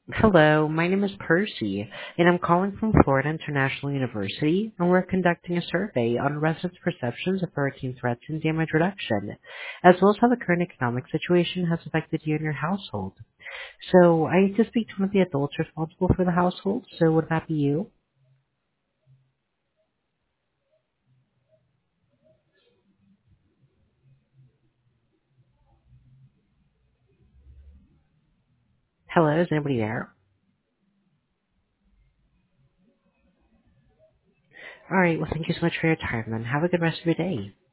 Hello, my name is Percy, and I'm calling from Florida International University, and we're conducting a survey on residents' perceptions of hurricane threats and damage reduction, as well as how the current economic situation has affected you and your household. So I need to speak to one of the adults responsible for the household, so would that be you? Hello, is anybody there? Alright, well thank you so much for your time, and have a good rest of your day.